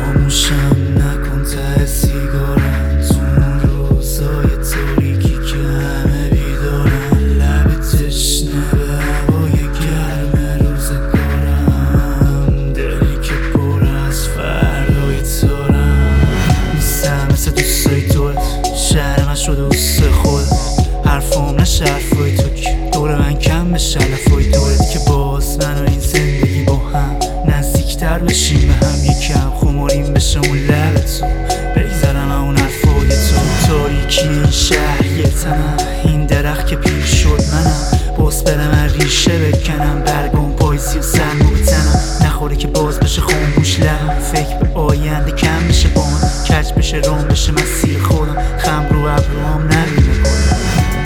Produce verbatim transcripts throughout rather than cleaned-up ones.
خاموشم نکن ته سیگارم تو اون روزای تاریکی که همه بیدارن، لب تشنه به هوای گرم روزگارم، دلی که پر از فردای تارم. نیستم مثل دوستای دورت، شهر من شده دوست خودت، حرفام نشه حرفای تو که دور من کم بشه لفای دورت، که باز من و این زندگی با هم نزدیکتر بشیم به هم، یکم خماریم بشه اون لب تو، بگذرم اون حرفای تو. تاریکی این شهر یه تنم، این درخت که پیر شد منم، باز برم من ریشه بکنم، برگم پاییزی و سرمو بتنم، نخوره که باز بشه خاموش لب، فکر به آینده کم بشه با من، کج بشه رام بشه مسیر خودم، خم رو ابروام نمیمه کنم.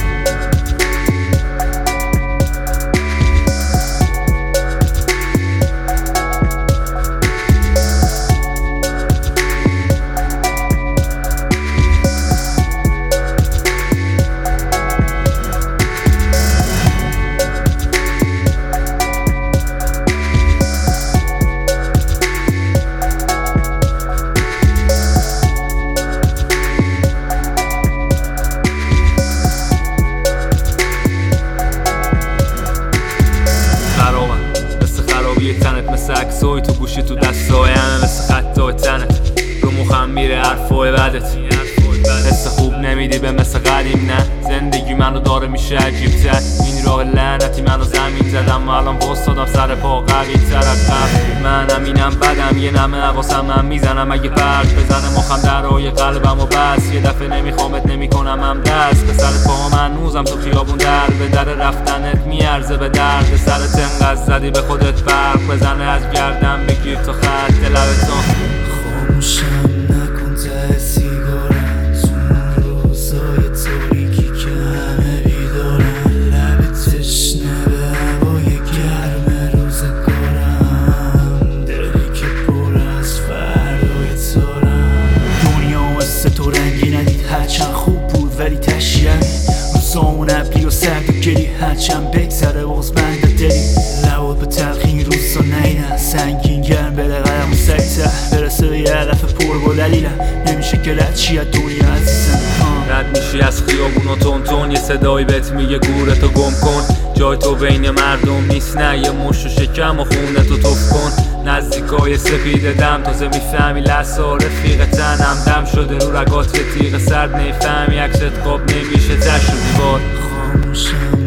تنت مثل عکسای تو گوشی تو دستای همه، مثل خطای تنت رو مخم میره حرفای بدت، حس خوب نمیدی به مثل قدیم. نه زندگی منو داره میشه عجیب تر، این راه لعنتی منو زمین زدم و الان واسادم سر پا قوی تر از قبل. من همینم بدم یه نمه حواسم من میزنم، اگه پرد بزنه مخم درهای قلبم و بس، یه دفعه نمیخوامت نمیکنم هم دست به سر پا من نوزم تو خیابون، در به در رفتنت میارزه به درد سرت، انقدر زدی به خودت برق بزنه از گردم بگیر تا خط لبتون. خاموشم نکن ته سیگارم تو اون روزای تاریکی که همه بیدارن، لب تشنه به هوای گرم روزگارم، دلی که پر از فردای تارم. دنیا مثل تو رنگی ندید، هرچند خوب بود ولی تشییعی، روزامون ابری و سرد و گلی، هرچند بگذره باز بند دلی، لبات به تلخین روزا نیدن، سنگین گرم بده قدم و سریع‌تر برسه به یه هدف پر با دلیلم، نمیشه که رد چی از دنیا عزیزم. رد میشی از خیابون و تون تون، یه صدایی بهت میگه گورتو گم کن، جای تو بین مردم نیست، نه یه مشت و شکم و خونتو توف کن، نزدیکای سپید دم تازه میفهمی لحظه رفیق تنم، دم شده رو رگات تیغ سرد، نمیفهمی عکست خواب نمیشه تش و دیوار. خاموشم